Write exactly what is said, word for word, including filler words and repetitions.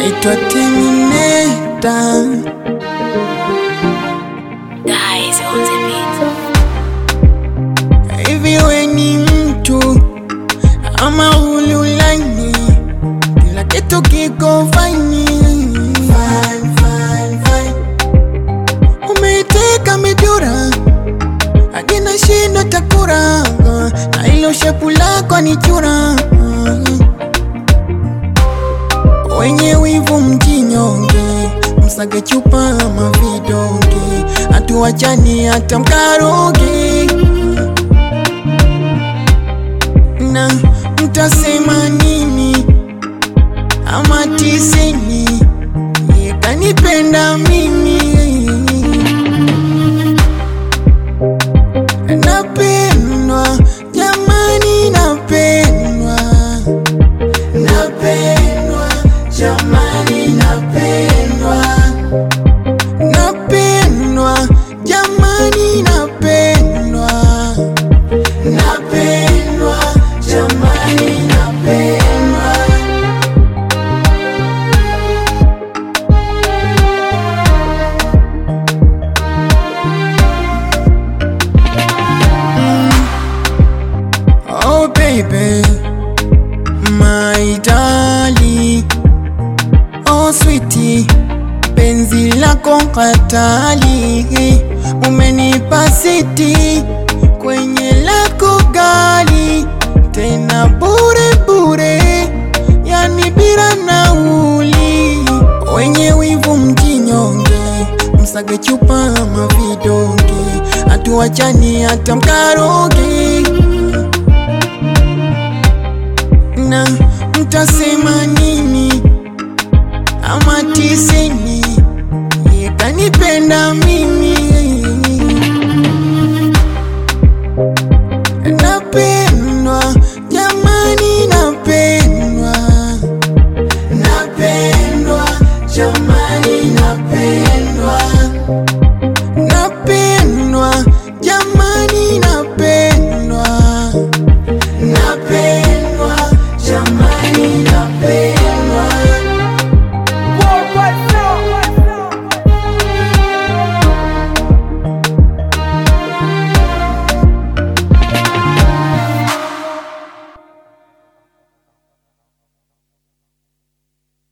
naitwa Terminator. Guys on the beat. Hivi we ni mtu ama ululani, kila kitu kiko fine, fine, fine, fine. Umeteka midura hadi nashinda takura, na ilo shepu lako ni chura. Wenye wivu mjinyonge, msage chupa ama vidonge, hatuachani hata mkaroge. Na mtasema nini ama tisini, ye kanipenda mimi. Napendwa jamani, napendwa, napendwa jamani, napendwa, napendwa jamani, napendwa, napendwa jamani, napendwa. Mm. Oh baby, my darling, oh sweetie, penzi lako katali, umenipa siti kwenye lako gali, tena bure bure, yani bila nauli. Wenye wivu mjinyonge, msage chupa ama vidonge, hatuachani hata mkaroge.